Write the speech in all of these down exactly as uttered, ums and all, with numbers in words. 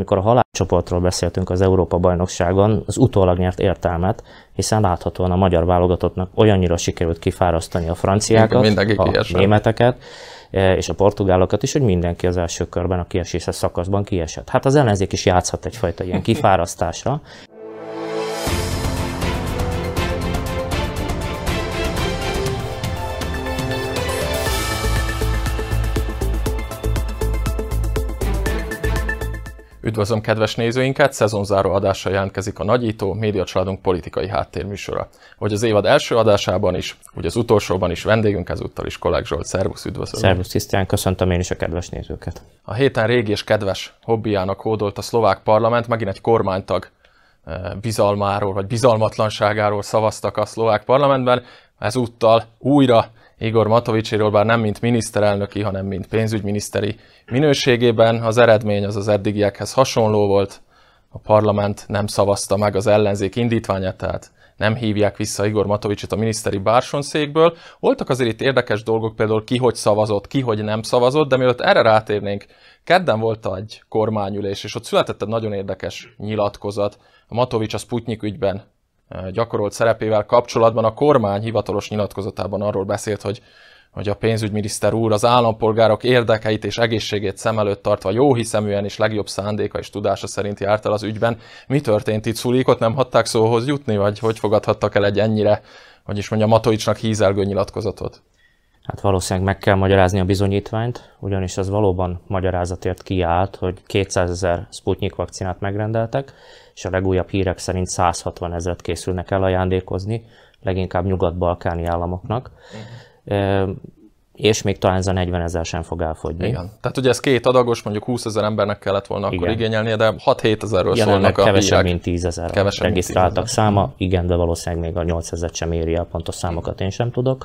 amikor a halálcsoportról beszéltünk az Európa-bajnokságon, az utólag nyert értelmet, hiszen láthatóan a magyar válogatottnak olyannyira sikerült kifárasztani a franciákat, a németeket, és a portugálokat is, hogy mindenki az első körben a kieséses szakaszban kiesett. Hát az ellenzék is játszhat egyfajta ilyen kifárasztásra. Üdvözlöm kedves nézőinket, szezonzáró adással jelentkezik a Nagyító, médiacsaládunk politikai háttérműsora. Hogy az évad első adásában is, úgy az utolsóban is vendégünk ezúttal is Kolák Zsolt. Szervusz, üdvözlöm. Szervusz Krisztián, köszöntöm én is a kedves nézőket. A héten régi és kedves hobbiának hódolt a szlovák parlament, megint egy kormánytag bizalmáról vagy bizalmatlanságáról szavaztak a szlovák parlamentben. Ezúttal újra Igor Matovičiról, bár nem mint miniszterelnöki, hanem mint pénzügyminiszteri minőségében. Az eredmény az az eddigiekhez hasonló volt. A parlament nem szavazta meg az ellenzék indítványát, tehát nem hívják vissza Igor Matovičit a miniszteri bársonyszékből. Voltak azért itt érdekes dolgok, például ki hogy szavazott, ki hogy nem szavazott, de mielőtt erre rátérnénk, kedden volt egy kormányülés, és ott született egy nagyon érdekes nyilatkozat. A Matovič a Sputnik ügyben gyakorolt szerepével kapcsolatban a kormány hivatalos nyilatkozatában arról beszélt, hogy, hogy a pénzügyminiszter úr az állampolgárok érdekeit és egészségét szem előtt tartva jóhiszeműen és legjobb szándéka és tudása szerint járt el az ügyben. Mi történt itt, Szulikot nem hagyták szóhoz jutni, vagy hogy fogadhattak el egy ennyire, hogy is mondja, Matovičnak hízelgő nyilatkozatot? Hát valószínűleg meg kell magyarázni a bizonyítványt, ugyanis az valóban magyarázatért kiállt, hogy kétszázezer Sputnik vakcinát megrendeltek, és a legújabb hírek szerint száz hatvan ezret készülnek el ajándékozni, leginkább nyugat-balkáni államoknak, uh-huh. e, és még talán ez a negyven ezer sem fog elfogyni. Igen. Tehát ugye ez két adagos, mondjuk húszezer embernek kellett volna akkor igen. igényelnie, de hat-hét ezerről szólnak a kevesebb, hírek. mint tízezer regisztráltak száma, igen, de valószínűleg még a nyolcezret sem éri el, pontos számokat én sem tudok.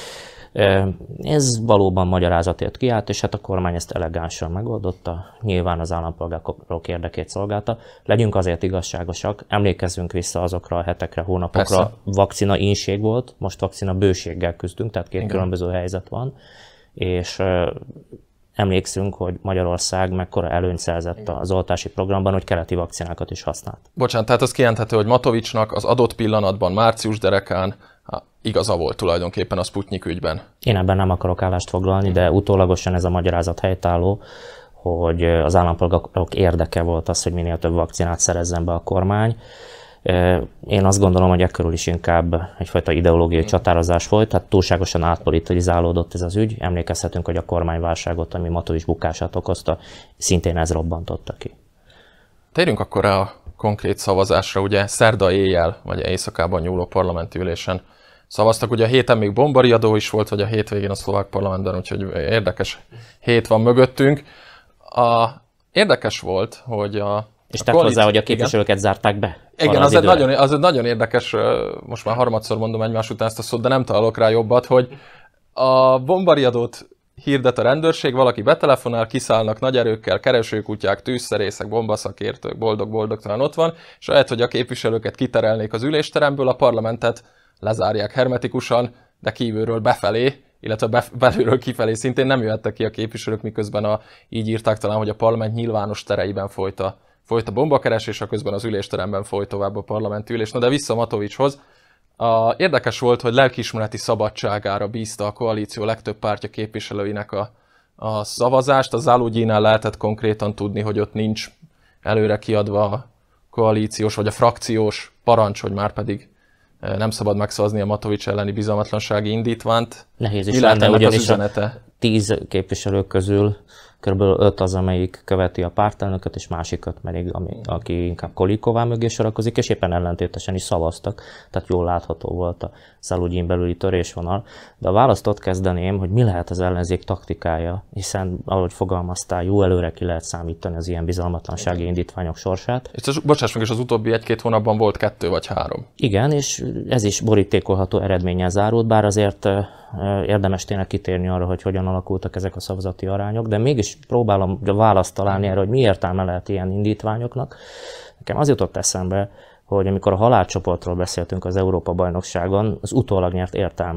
Ez valóban magyarázatért kiállt, és hát a kormány ezt elegánsan megoldotta. Nyilván az állampolgárok érdekét szolgálta. Legyünk azért igazságosak, emlékezzünk vissza azokra a hetekre, hónapokra. Persze. Vakcina ínség volt, most vakcina bőséggel küzdünk, tehát két Igen. különböző helyzet van. És emlékszünk, hogy Magyarország mekkora előnyt szerzett az oltási programban, hogy keleti vakcinákat is használt. Bocsánat, tehát az kijelenthető, hogy Matovičnak az adott pillanatban, március derekán igaza volt tulajdonképpen a Sputnik ügyben. Én ebben nem akarok állást foglalni, de utólagosan ez a magyarázat helytálló, hogy az állampolgárok érdeke volt az, hogy minél több vakcinát szerezzen be a kormány. Én azt gondolom, hogy ekkörül is inkább egyfajta ideológiai csatározás volt, tehát túlságosan átpolitizálódott ez az ügy. Emlékezhetünk, hogy a kormányválságot, ami Matovič bukását okozta, szintén ez robbantotta ki. Térjünk akkor rá a konkrét szavazásra. Ugye szerda éjjel, vagy éjszakában nyúló parlamenti ülésen szavaztak. Ugye a héten még bombariadó is volt, vagy a hétvégén a szlovák parlamentben, úgyhogy érdekes hét van mögöttünk. A, érdekes volt, hogy a És tett hozzá, hogy a képviselőket igen. zárták be. Igen, az, az, egy nagyon, az egy nagyon érdekes, most már harmadszor mondom egymás után ezt a szót, de nem találok rá jobbat, hogy a bombariadót hirdet a rendőrség, valaki betelefonál, kiszállnak nagy erőkkel, keresőkutyák, tűzszerészek, bombaszakértők, boldog-boldogtalan ott van, és lehet, hogy a képviselőket kiterelnék az ülésteremből, a parlamentet lezárják hermetikusan, de kívülről befelé, illetve belülről kifelé szintén nem jöhettek ki a képviselők, miközben a, így írták talán, hogy a parlament nyilvános tereiben folyt a, folyt a bombakeresés, a közben az ülésteremben folyt tovább a parlamenti ülés. Na de vissza Matovičhoz. A, érdekes volt, hogy lelkiismereti szabadságára bízta a koalíció legtöbb pártja képviselőinek a, a szavazást. A Zalugyinál lehetett konkrétan tudni, hogy ott nincs előre kiadva a koalíciós vagy a frakciós parancs, hogy már pedig nem szabad megszavazni a Matovič elleni bizalmatlansági indítványt. Nehéz is lenne, ugyanis a tíz képviselők közül kb. öt az, amelyik követi a pártelnököt, és másik öt pedig, ami, aki inkább Koliková mögé sorakozik, és éppen ellentétesen is szavaztak, tehát jól látható volt a Zalugyin belüli törésvonal. De a választ ott kezdeném, hogy mi lehet az ellenzék taktikája, hiszen, ahogy fogalmaztál, jó előre ki lehet számítani az ilyen bizalmatlansági indítványok sorsát. És bocsáss meg, és az utóbbi egy-két hónapban volt kettő vagy három. Igen, és ez is borítékolható eredménnyel zárult, bár azért érdemes tényleg kitérni arra, hogy hogyan alakultak ezek a szavazati arányok, de mégis próbálom a választ találni erre, hogy mi értelme lehet ilyen indítványoknak. Nekem az jutott eszembe, hogy amikor a halálcsoportról beszéltünk az Európa-bajnokságon, az utólag nyert értelmet,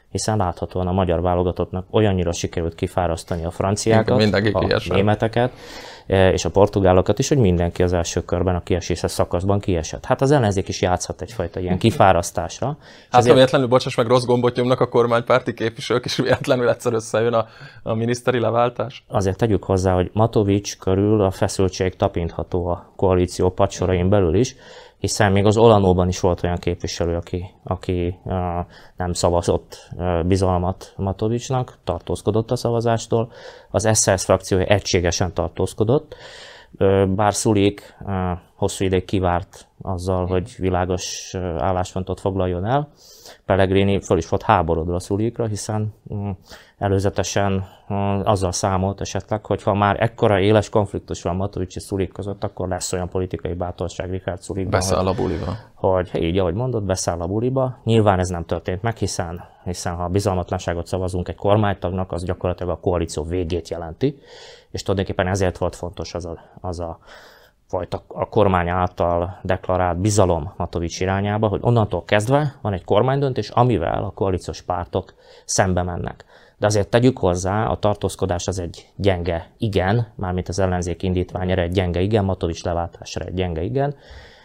hiszen láthatóan a magyar válogatottnak olyannyira sikerült kifárasztani a franciákat, a németeket, és a portugálokat is, hogy mindenki az első körben a kieséses szakaszban kiesett. Hát az ellenzék is játszhat egyfajta ilyen kifárasztásra. Hát azért... ha véletlenül, bocsáss meg, rossz gombot nyomnak a kormánypárti képviselők, és véletlenül egyszer összejön a, a miniszteri leváltás. Azért tegyük hozzá, hogy Matovics körül a feszültség tapintható a koalíció padsorain belül is, hiszen még az Olanóban is volt olyan képviselő, aki, aki uh, nem szavazott uh, bizalmat Matovicsnak, tartózkodott a szavazástól. Az es zé es frakciója egységesen tartózkodott, uh, bár Sulik uh, hosszú ideig kivárt azzal, hogy világos uh, álláspontot foglaljon el. Pellegrini föl is volt háborodva Sulikra, hiszen um, előzetesen uh, azzal számolt esetleg, hogy ha már ekkora éles konfliktus van Matovics és Sulik között, akkor lesz olyan politikai bátorság Richard Sulikban, beszáll a buliba. Hogy, hogy így, ahogy mondod, beszáll a buliba. Nyilván ez nem történt meg, hiszen, hiszen ha bizalmatlanságot szavazunk egy kormánytagnak, az gyakorlatilag a koalíció végét jelenti, és tulajdonképpen ezért volt fontos az a, az a fajta a kormány által deklarált bizalom Matovics irányába, hogy onnantól kezdve van egy kormánydöntés, amivel a koalíciós pártok szembe mennek. De azért tegyük hozzá, a tartózkodás az egy gyenge igen, mármint az ellenzék indítvány erre egy gyenge igen, Matovics leváltásra egy gyenge igen,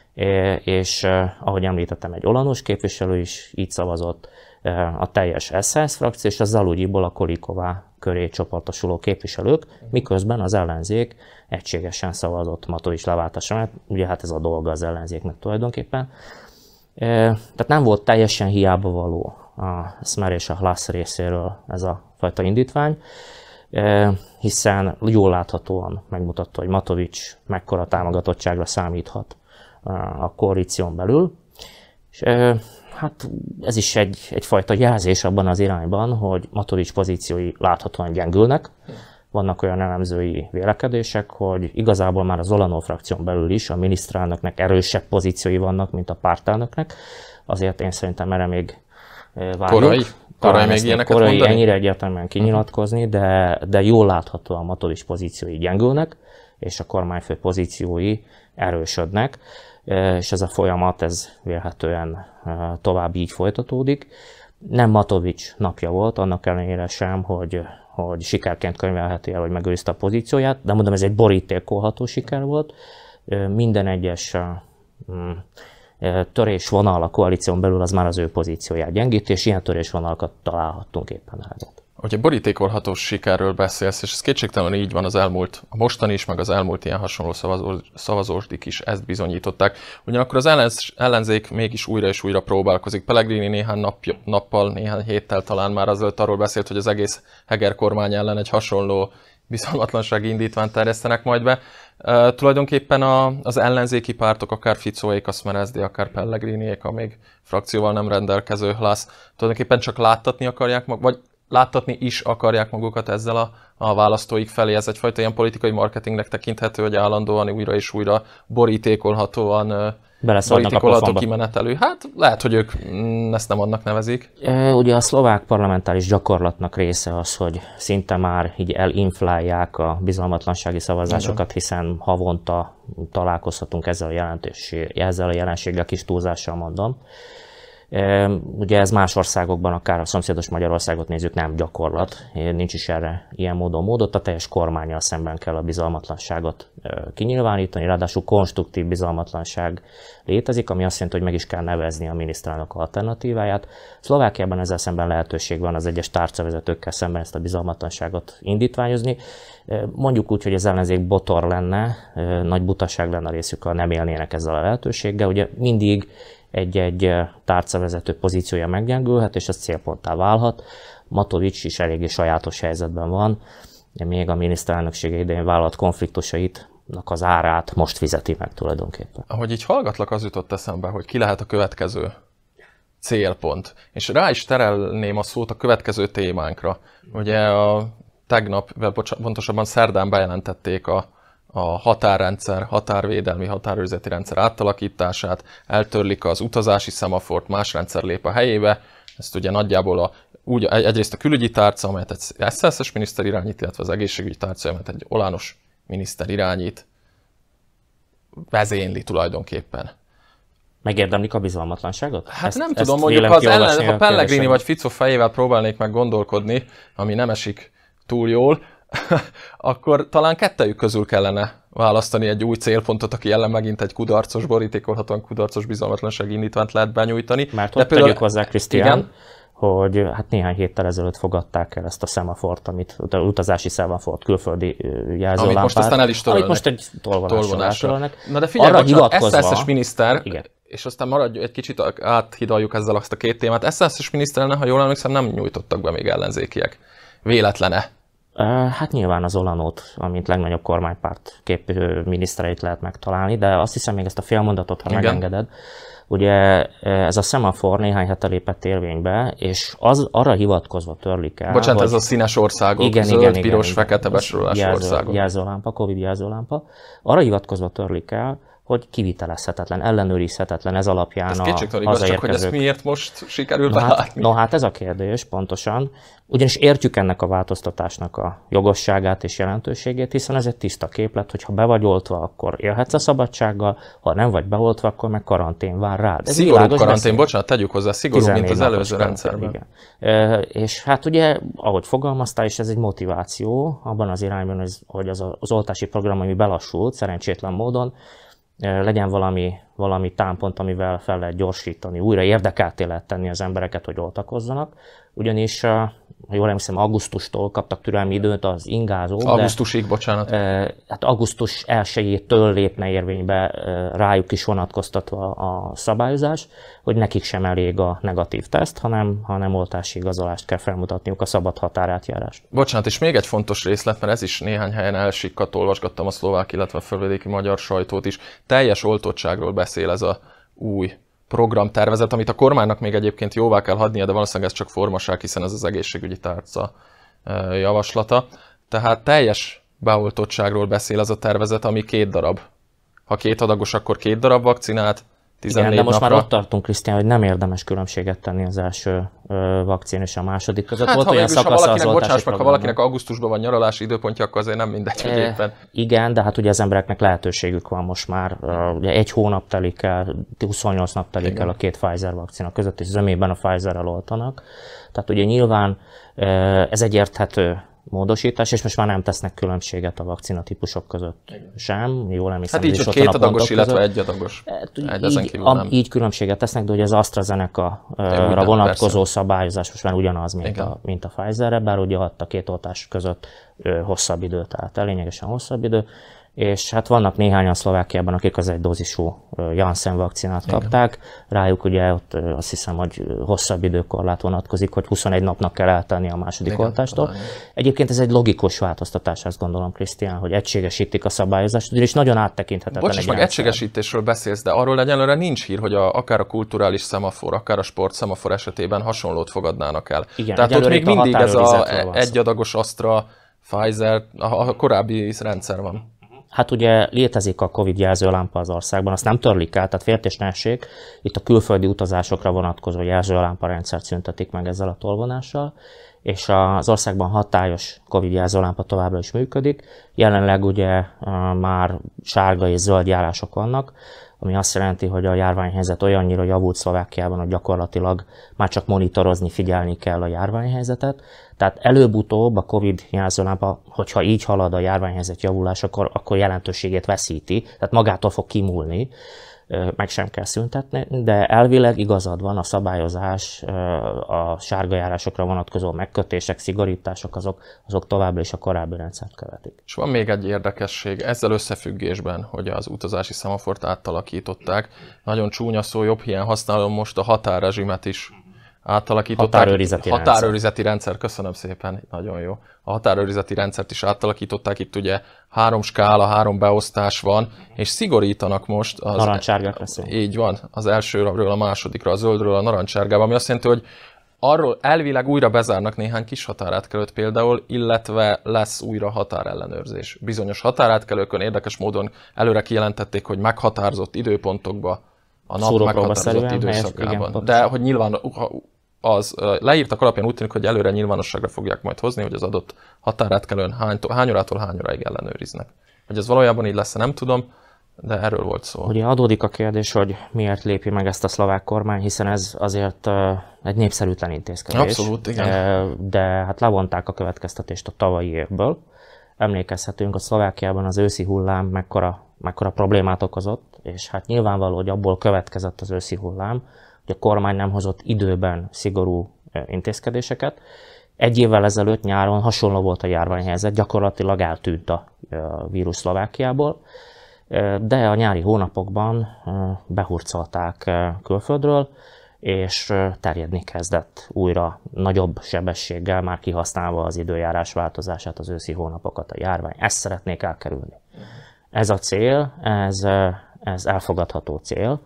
és ahogy említettem, egy olanos képviselő is így szavazott, a teljes es zé es frakció és a Zalugyiból a Koliková köré csoportosuló képviselők, miközben az ellenzék egységesen szavazott Matovics leváltásra, mert ugye hát ez a dolga az ellenzéknek tulajdonképpen. Tehát nem volt teljesen hiába való a Smer és a Hlas részéről ez a fajta indítvány, hiszen jól láthatóan megmutatta, hogy Matovics mekkora támogatottságra számíthat a koalíción belül. És, hát ez is egy, egyfajta jelzés abban az irányban, hogy Matovics pozíciói láthatóan gyengülnek. Vannak olyan elemzői vélekedések, hogy igazából már az Olanó frakción belül is a miniszterelnöknek erősebb pozíciói vannak, mint a pártelnöknek. Azért én szerintem erre még várjuk. Korai, korai még ilyeneket korai mondani? Ennyire egyértelműen kinyilatkozni, de, de jól látható a Matovics pozíciói gyengülnek, és a kormányfő pozíciói erősödnek, és ez a folyamat, ez vélhetően tovább így folytatódik. Nem Matovics napja volt, annak ellenére sem, hogy, hogy sikerként könyvelheti el, hogy megőrizte a pozícióját, de mondom, ez egy borítékolható siker volt. Minden egyes törésvonal a koalíción belül az már az ő pozícióját gyengíti, és ilyen törésvonalakat találhattunk éppen eleget. Hogyha borítékolható sikerről beszélsz, és ez kétségtelenül így van az elmúlt, a mostani is, meg az elmúlt ilyen hasonló szavazó, szavazósdik is ezt bizonyították. Ugyanakkor az ellenz, ellenzék mégis újra és újra próbálkozik. Pellegrini néhány nap, nappal, néhány héttel talán már azért arról beszélt, hogy az egész Heger kormány ellen egy hasonló bizalmatlansági indítványt terjesztenek majd be. Uh, tulajdonképpen a, az ellenzéki pártok, akár Ficóék, a Smer es zé dé, akár Pellegriniék, a még frakcióval nem rendelkező Hlas, tulajdonképpen csak láttatni akarják mag, vagy láttatni is akarják magukat ezzel a, a választóik felé. Ez egyfajta ilyen politikai marketingnek tekinthető, hogy állandóan újra és újra borítékolhatóan borítékolható kimenetelő. Hát lehet, hogy ők ezt nem annak nevezik. Ugye a szlovák parlamentáris gyakorlatnak része az, hogy szinte már így elinflálják a bizalmatlansági szavazásokat, hiszen havonta találkozhatunk ezzel a, jelentés, ezzel a jelenséggel, kis túlzással mondom. Ugye ez más országokban, akár a szomszédos Magyarországot nézzük, nem gyakorlat, nincs is erre ilyen módon módot, a teljes kormánnyal szemben kell a bizalmatlanságot kinyilvánítani, ráadásul konstruktív bizalmatlanság létezik, ami azt jelenti, hogy meg is kell nevezni a miniszterelnök alternatíváját. Szlovákiában ezzel szemben lehetőség van az egyes tárcavezetőkkel szemben ezt a bizalmatlanságot indítványozni. Mondjuk úgy, hogy az ellenzék botor lenne, nagy butaság lenne a részük, ha nem élnének ezzel a lehetőséggel. Ugye mindig egy-egy tárcavezető pozíciója meggyengülhet, és ez célponttá válhat. Matovics is eléggé sajátos helyzetben van, még a miniszterelnöksége idején vállalt konfliktusaitnak az árát most fizeti meg tulajdonképpen. Ahogy így hallgatlak, az jutott eszembe, hogy ki lehet a következő célpont. És rá is terelném a szót a következő témánkra. Ugye a tegnap, pontosabban szerdán bejelentették a a határrendszer, határvédelmi, határőrzeti rendszer átalakítását, eltörlik az utazási szemafort, más rendszer lép a helyébe. Ezt ugye nagyjából a, úgy, egyrészt a külügyi tárca, amelyet egy es zé es-es miniszter irányít, illetve az egészségügyi tárca, amelyet egy olános miniszter irányít, vezényli tulajdonképpen. Megérdemlik a bizalmatlanságot? Hát ezt, nem ezt tudom, mondjuk ha, az ellen, ha Pellegrini vagy Fico fejével próbálnék meg gondolkodni, ami nem esik túl jól, akkor talán kettejük közül kellene választani egy új célpontot, aki ellen megint egy kudarcos, borítékolhatóan kudarcos bizalmatlansági indítványt lehet benyújttani. Mert ott például... tegyük hozzá, Krisztián, hogy hát néhány héttel ezelőtt fogadták el ezt a szemafort, amit utazási szemafort, külföldi jelzőlámpát. Amit most aztán el is törölnek. Amit most egy tolvonásra. Na de figyelj, bocsánat, es zé es-es miniszter, igen. És aztán maradj egy kicsit, áthidaljuk ezzel azt a két témát. es zé es-es miniszterelnök, ha jól emlékszem, nem nyújtottak be még ellenzékiek. Véletlene. Hát nyilván az Olanót, amint legnagyobb kormánypárt kép minisztereit lehet megtalálni, de azt hiszem még ezt a félmondatot, ha igen. megengeded. Ugye ez a szemafor néhány hete lépett érvénybe, és az arra hivatkozva törlik el. Bocsánat, hogy... ez a színes országok, igen, zöld, igen, piros, igen, fekete besorolású országok. Jelzőlámpa, Covid jelzőlámpa. Arra hivatkozva törlik el, hogy kivitelezhetetlen, ellenőrizhetetlen ez alapján ez a hazaérkezők. Csak hogy ezt miért most sikerül no belátni? Hát, no hát ez a kérdés, pontosan. Ugyanis értjük ennek a változtatásnak a jogosságát és jelentőségét, hiszen ez egy tiszta képlet, hogy ha be vagy oltva, akkor élhetsz a szabadsággal, ha nem vagy beoltva, akkor meg karantén vár rád. Ez szigorú karantén, beszél. Bocsánat, tegyük hozzá, szigorú, mint az előző rendszerben. Igen. E, és hát ugye, ahogy fogalmaztál, és ez egy motiváció abban az irányban, hogy az, az oltási program, ami belassult szerencsétlen módon, legyen valami, valami támpont, amivel fel lehet gyorsítani, újra érdekelté lehet tenni az embereket, hogy oltakozzanak. Ugyanis, ha jól emlékszem, augusztustól kaptak türelmi időt az ingázók. Augusztusig, bocsánat. Hát augusztus elsejétől lépne érvénybe rájuk is vonatkoztatva a szabályozás, hogy nekik sem elég a negatív teszt, hanem, hanem oltási igazolást kell felmutatniuk, a szabad határátjárást. Bocsánat, és még egy fontos részlet, mert ez is néhány helyen elsikkadt, olvasgattam a szlovák, illetve a fölvidéki magyar sajtót is. Teljes oltottságról beszél ez a új programtervezet, amit a kormánynak még egyébként jóvá kell hagynia, de valószínűleg ez csak formaság, hiszen ez az egészségügyi tárca javaslata. Tehát teljes beoltottságról beszél ez a tervezet, ami két darab. Ha két adagos, akkor két darab vakcinát, tizennégy igen, de most napra. már ott tartunk, Krisztián, hogy nem érdemes különbséget tenni az első ö, vakcin és a második között. Hát volt ha olyan végül, ha valakinek, bocsáss meg, ha valakinek programnak. augusztusban van nyaralási időpontja, akkor azért nem mindegy, hogy éppen. Igen, de hát ugye az embereknek lehetőségük van most már. Ugye egy hónap telik el, huszonnyolc nap telik igen. el a két Pfizer vakcina között, és zömében a Pfizerrel oltanak. Tehát ugye nyilván ez egy érthető módosítás, és most már nem tesznek különbséget a vakcinatípusok között igen. sem. Jól emlékszem, hát így, hogy két adagos, illetve egy adagos. Egy így, a, így különbséget tesznek, de ugye az AstraZeneca-ra vonatkozó persze. szabályozás most már ugyanaz, mint a, mint a Pfizerre, bár ugye ott a két oltás között ö, hosszabb idő, tehát lényegesen hosszabb idő. És hát vannak néhányan Szlovákiában, akik az egy dózisú Janssen vakcinát igen. kapták. Rájuk ugye ott azt hiszem, hogy hosszabb időkorlát vonatkozik, hogy huszonegy napnak kell eltenni a második igen, oltástól. Talán. Egyébként ez egy logikus változtatás, azt gondolom, Krisztián, hogy egységesítik a szabályozást, ugyanis nagyon áttekinthetetlen. Bocsáss meg, egységesítésről beszélsz, de arról egyelőre nincs hír, hogy a, akár a kulturális szemafor, akár a sport szemafor esetében hasonlót fogadnának el. Igen, tehát ott még mindig ez az egyadagos Astra, Pfizer, a, a korábbi rendszer van. Hát ugye létezik a Covid jelzőlámpa az országban, azt nem törlik el, tehát féltés ne essék. Itt a külföldi utazásokra vonatkozó jelzőlámpa rendszert szüntetik meg ezzel a tolvonással, és az országban hatályos Covid jelzőlámpa továbbra is működik. Jelenleg ugye már sárga és zöld járások vannak, ami azt jelenti, hogy a járványhelyzet olyannyira javult Szlovákiában, hogy gyakorlatilag már csak monitorozni, figyelni kell a járványhelyzetet. Tehát előbb-utóbb a Covid jelzőlámpa, hogyha így halad a járványhelyzet javulás, akkor, akkor jelentőségét veszíti, tehát magától fog kimúlni, meg sem kell szüntetni, de elvileg igazad van, a szabályozás, a sárga járásokra vonatkozó megkötések, szigorítások, azok, azok továbbra is a korábbi rendszert követik. És van még egy érdekesség, ezzel összefüggésben, hogy az utazási szemafort átalakították. Nagyon csúnya szó, jobb hiány használom most a határrezsimet is. Átalakították. Határőrizeti, határőrizeti rendszer. rendszer, köszönöm szépen, nagyon jó. A határőrizeti rendszert is átalakították, itt ugye három skála, három beosztás van, és szigorítanak most. Az, narancsárgák lesz. Így van, az elsőről a másodikra, a zöldről a narancsárgába, ami azt jelenti, hogy arról elvileg újra bezárnak néhány kis határátkelőt például, illetve lesz újra határellenőrzés. Bizonyos határátkelőkön érdekes módon előre kijelentették, hogy meghatározott időpontokba, a nap meghatározott időszakában. Igen, de hogy nyilván az leírtak alapján úgy tűnik, hogy előre nyilvánosságra fogják majd hozni, hogy az adott határátkelőn hány, hány órától hány óráig ellenőriznek. Hogy ez valójában így lesz, nem tudom. de erről volt szó. Ugye adódik a kérdés, hogy miért lépi meg ezt a szlovák kormány, hiszen ez azért egy népszerűtlen intézkedés. Abszolút, igen. De hát levonták a következtetést a tavalyi évből. Emlékezhetünk, a Szlovákiában az őszi hullám mekkora, mekkora problémát okozott, és hát nyilvánvaló, hogy abból következett az őszi hullám, hogy a kormány nem hozott időben szigorú intézkedéseket. Egy évvel ezelőtt nyáron hasonló volt a járványhelyzet, gyakorlatilag eltűnt a vírus Szlovákiából, de a nyári hónapokban behurcolták külföldről, és terjedni kezdett újra nagyobb sebességgel, már kihasználva az időjárás változását, az őszi hónapokat, a járvány. Ezt szeretnék elkerülni. Ez a cél, ez, ez elfogadható cél,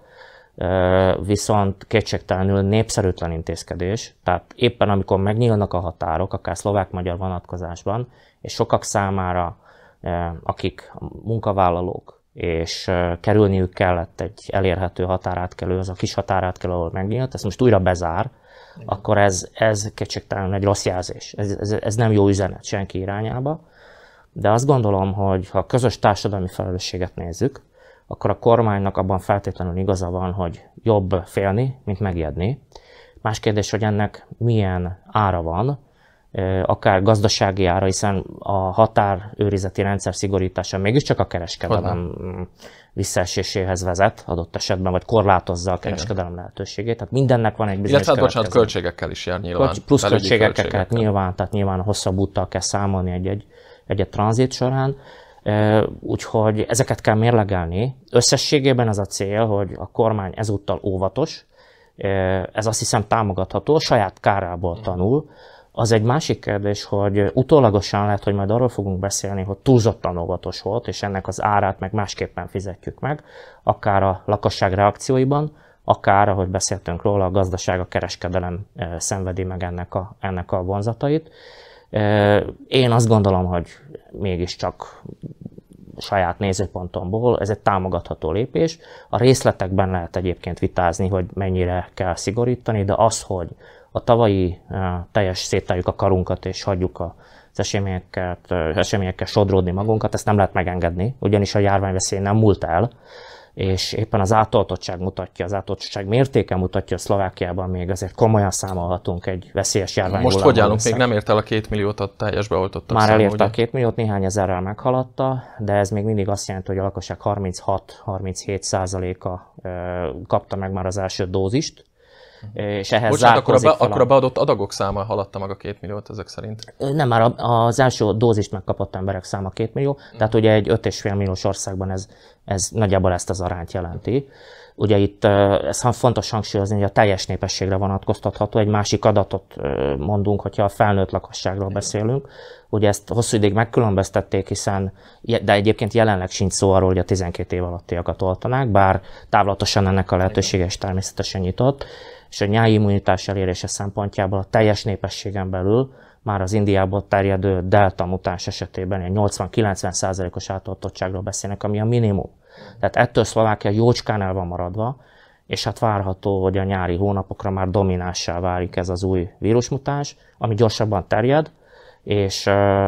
viszont kétségtelenül népszerűtlen intézkedés, tehát éppen amikor megnyílnak a határok, akár szlovák-magyar vonatkozásban, és sokak számára, akik munkavállalók, és kerülniük kellett egy elérhető határátkelő, az a kis határátkelő, ahol megnyílt, ezt most újra bezár, igen. Akkor ez, ez kétségtelenül egy rossz jelzés. Ez, ez, ez nem jó üzenet senki irányába, de azt gondolom, hogy ha a közös társadalmi felelősséget nézzük, akkor a kormánynak abban feltétlenül igaza van, hogy jobb félni, mint megijedni. Más kérdés, hogy ennek milyen ára van, akár gazdasági ára, hiszen a határőrizeti rendszer szigorítása mégiscsak a kereskedelem Honnan. visszaeséséhez vezet adott esetben, vagy korlátozza a kereskedelem Igen. lehetőségét. Tehát mindennek van egy bizonyos Illetve, bocsánat, költségekkel is jár nyilván. Plusz költségekkel kell nyilván, tehát nyilván hosszabb úttal kell számolni egy-egy, egy-egy tranzit során. Úgyhogy ezeket kell mérlegelni. Összességében az a cél, hogy a kormány ezúttal óvatos, ez azt hiszem támogatható, a saját kárából tanul. Az egy másik kérdés, hogy utólagosan lehet, hogy majd arról fogunk beszélni, hogy túlzottan óvatos volt, és ennek az árát meg másképpen fizetjük meg, akár a lakosság reakcióiban, akár, ahogy beszéltünk róla, a gazdaság, a kereskedelem szenvedi meg ennek a, ennek a vonzatait. Én azt gondolom, hogy mégiscsak saját nézőpontomból ez egy támogatható lépés. A részletekben lehet egyébként vitázni, hogy mennyire kell szigorítani, de az, hogy a tavalyi teljes széttárjuk a karunkat és hagyjuk az eseményekkel, eseményekkel sodródni magunkat, ezt nem lehet megengedni, ugyanis a járványveszély nem múlt el, és éppen az átoltottság mutatja, az átoltottság mértéke mutatja, hogy Szlovákiában még azért komolyan számolhatunk egy veszélyes járvány. Most hogy állunk? Még nem ért el a két milliót a teljes beoltottak Már száma, elérte ugye? a két milliót, néhány ezerrel meghaladta, de ez még mindig azt jelenti, hogy a lakosság harminchat-harminchét százaléka kapta meg már az első dózist. És ehhez Bocsánat, akkor a, be, akkor a beadott adagok száma haladta meg a két milliót ezek szerint? Nem, már az első dózist megkapott emberek száma két millió, mm. tehát ugye egy öt és fél milliós országban ez, ez nagyjából ezt az arányt jelenti. Ugye itt ez fontos hangsúlyozni, hogy a teljes népességre vonatkoztatható. Egy másik adatot mondunk, hogyha a felnőtt lakosságról beszélünk. Ugye ezt hosszú ideig megkülönböztették, hiszen, de egyébként jelenleg sincs szó arról, hogy a tizenkét év alattiakat oltanák, bár távlatosan ennek a lehetősége is természetesen nyitott. És a nyári immunitás elérése szempontjából a teljes népességen belül már az Indiából terjedő delta mutáns esetében egy nyolcvan-kilencven százalékos átoltottságról beszélnek, ami a minimum. Tehát ettől Szlovákia jócskán el van maradva, és hát várható, hogy a nyári hónapokra már dominássá válik ez az új vírusmutáns, ami gyorsabban terjed, és,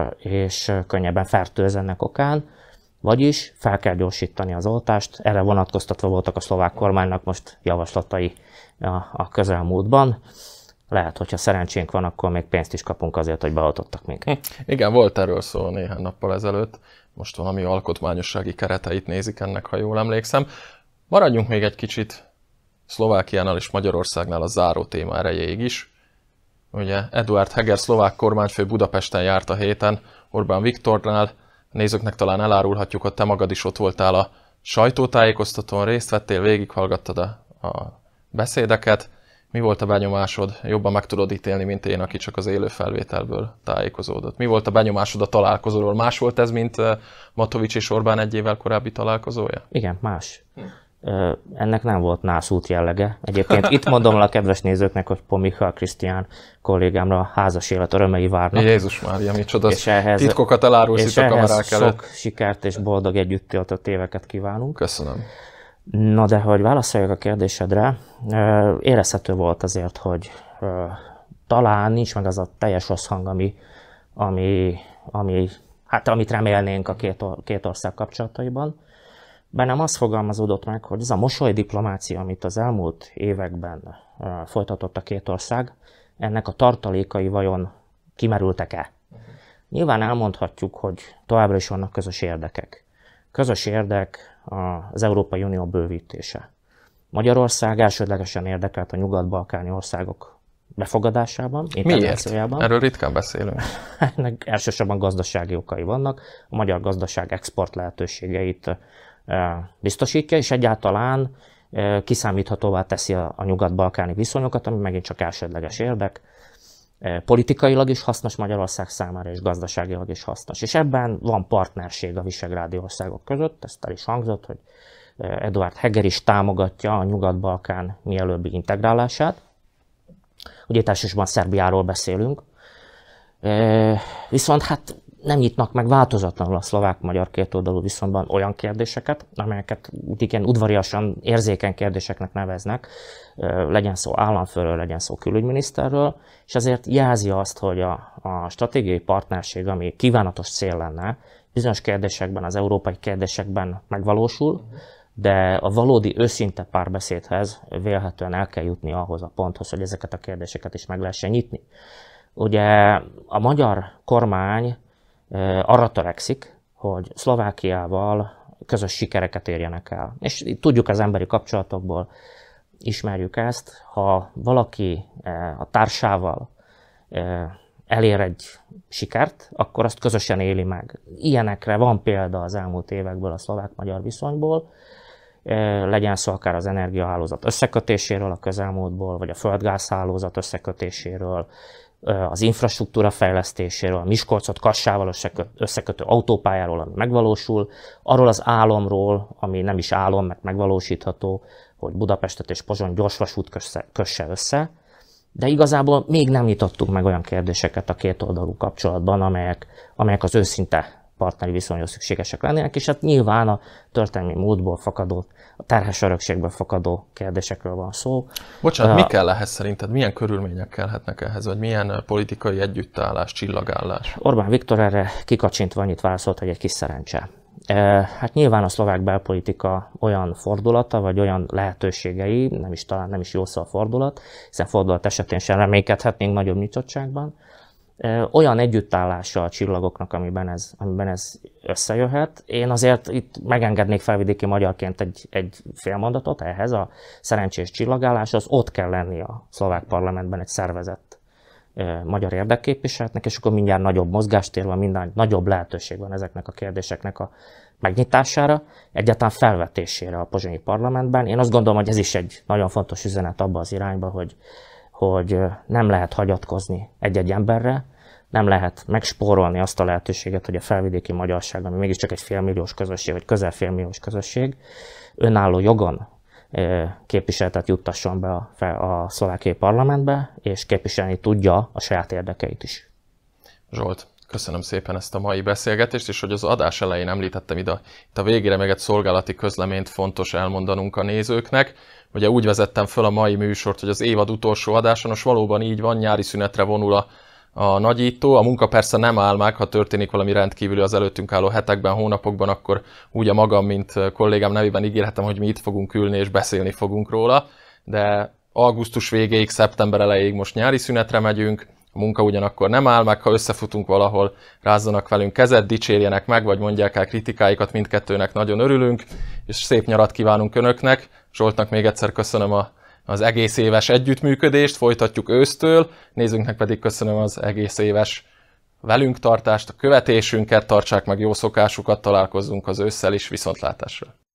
és könnyebben fertőz ennek okán, vagyis fel kell gyorsítani az oltást. Erre vonatkoztatva voltak a szlovák kormánynak most javaslatai a, a közelmúltban. Lehet, hogyha szerencsénk van, akkor még pénzt is kapunk azért, hogy beoltottak minket. Igen, volt erről szó néhány nappal ezelőtt. Most valami alkotmányossági kereteit nézik ennek, ha jól emlékszem. Maradjunk még egy kicsit Szlovákiánál és Magyarországnál a záró téma erejéig is. Ugye Eduard Heger szlovák kormányfő Budapesten járt a héten Orbán Viktornál. A nézőknek talán elárulhatjuk, hogy te magad is ott voltál a sajtótájékoztatón, részt vettél, végighallgattad a, a beszédeket. Mi volt a benyomásod? Jobban meg tudod ítélni, mint én, aki csak az élő felvételből tájékozódott. Mi volt a benyomásod a találkozóról? Más volt ez, mint Matovics és Orbán egy évvel korábbi találkozója? Igen, más. Ennek nem volt nászút jellege. Egyébként itt mondom a kedves nézőknek, hogy Pomichal Krisztián kollégámra házas élet örömei várnak. Jézus Mária, micsoda titkokat elárulsz itt a kamerák előtt. Sok sikert és boldog együtt töltött éveket kívánunk. Köszönöm. Na de, hogy válaszoljak a kérdésedre, érezhető volt azért, hogy talán nincs meg az a teljes összhang, ami, ami, ami, hát, amit remélnénk a két, két ország kapcsolataiban. bennem az fogalmazódott meg, hogy ez a mosolydiplomácia, amit az elmúlt években folytatott a két ország, ennek a tartalékai vajon kimerültek-e? Nyilván elmondhatjuk, hogy továbbra is vannak közös érdekek. Közös érdek az Európai Unió bővítése. Magyarország elsődlegesen érdekelt a nyugat-balkáni országok befogadásában, integrációjában. Miért? Erről ritkán beszélünk. Ennek elsősorban gazdasági okai vannak. A magyar gazdaság export lehetőségeit biztosítja, és egyáltalán kiszámíthatóvá teszi a nyugat-balkáni viszonyokat, ami megint csak elsődleges érdek. Politikailag is hasznos Magyarország számára, és gazdaságilag is hasznos. És ebben van partnerség a visegrádi országok között, ezt el is hangzott, hogy Eduard Heger is támogatja a Nyugat-Balkán mielőbbi integrálását. Ugye itt elsősorban Szerbiáról beszélünk. Viszont hát nem nyitnak meg változatlanul a szlovák-magyar kétoldalú viszonyban olyan kérdéseket, amelyeket igen udvariasan érzékeny kérdéseknek neveznek, legyen szó államfőről, legyen szó külügyminiszterről, és ezért jelzi azt, hogy a, a stratégiai partnerség, ami kívánatos cél lenne, bizonyos kérdésekben, az európai kérdésekben megvalósul, de a valódi őszinte párbeszédhez vélhetően el kell jutni ahhoz a ponthoz, hogy ezeket a kérdéseket is meg lehessen nyitni. Ugye a magyar kormány arra törekszik, hogy Szlovákiával közös sikereket érjenek el. És tudjuk az emberi kapcsolatokból, ismerjük ezt, ha valaki a társával elér egy sikert, akkor azt közösen éli meg. Ilyenekre van példa az elmúlt évekből a szlovák-magyar viszonyból, legyen szó akár az energiahálózat összekötéséről a közelmúltból, vagy a földgázhálózat összekötéséről, az infrastruktúra fejlesztéséről, a Miskolcot Kassával összekötő autópályáról, ami megvalósul, arról az álomról, ami nem is álom, mert megvalósítható, hogy Budapestet és Pozsony gyorsvasút kösse össze, de igazából még nem nyitottunk meg olyan kérdéseket a kétoldalú kapcsolatban, amelyek, amelyek az őszinte partneri viszonyhoz szükségesek lennének, és hát nyilván a történelmi múltból fakadó, a terhes örökségből fakadó kérdésekről van szó. Bocsánat, uh, mi kell ehhez szerinted? Milyen körülmények kellhetnek ehhez, vagy milyen politikai együttállás, csillagállás? Orbán Viktor erre kikacsintva annyit válaszolt, hogy egy kis szerencse. Hát nyilván a szlovák belpolitika olyan fordulata, vagy olyan lehetőségei, nem is talán nem is jó szó a fordulat, hiszen fordulat esetén sem reménykedhetnénk nagyobb nyitottságban, olyan együttállása a csillagoknak, amiben ez, amiben ez összejöhet. Én azért itt megengednék felvidéki magyarként egy, egy félmondatot ehhez, a szerencsés csillagálláshoz. Ott kell lenni a szlovák parlamentben egy szervezett e, magyar érdekképviseletnek, és akkor mindjárt nagyobb mozgástér van, minden nagyobb lehetőség van ezeknek a kérdéseknek a megnyitására, egyáltalán felvetésére a pozsonyi parlamentben. Én azt gondolom, hogy ez is egy nagyon fontos üzenet abba az irányba, hogy hogy nem lehet hagyatkozni egy-egy emberre, nem lehet megspórolni azt a lehetőséget, hogy a felvidéki magyarság, ami mégiscsak egy félmilliós közösség, vagy közel félmilliós közösség, önálló jogon képviseletet juttasson be a, a szlovákiai parlamentbe, és képviselni tudja a saját érdekeit is. Zsolt, köszönöm szépen ezt a mai beszélgetést, és hogy az adás elején említettem ide, itt a végére meg egy szolgálati közleményt fontos elmondanunk a nézőknek. Ugye úgy vezettem föl a mai műsort, hogy az évad utolsó adáson, most valóban így van, nyári szünetre vonul a, a nagyító. A munka persze nem áll meg, ha történik valami rendkívüli az előttünk álló hetekben, hónapokban, akkor úgy a magam, mint kollégám nevében ígérhetem, hogy mi itt fogunk ülni és beszélni fogunk róla. De augusztus végéig, szeptember elejéig most nyári szünetre megyünk. A munka ugyanakkor nem áll meg, ha összefutunk valahol, rázzanak velünk kezet, dicsérjenek meg, vagy mondják el kritikáikat, mindkettőnek nagyon örülünk, és szép nyarat kívánunk Önöknek. Zsoltnak még egyszer köszönöm a, az egész éves együttműködést, folytatjuk ősztől, nézőnknek pedig köszönöm az egész éves velünk tartást, a követésünket, tartsák meg jó szokásukat, találkozzunk az ősszel is, viszontlátásra!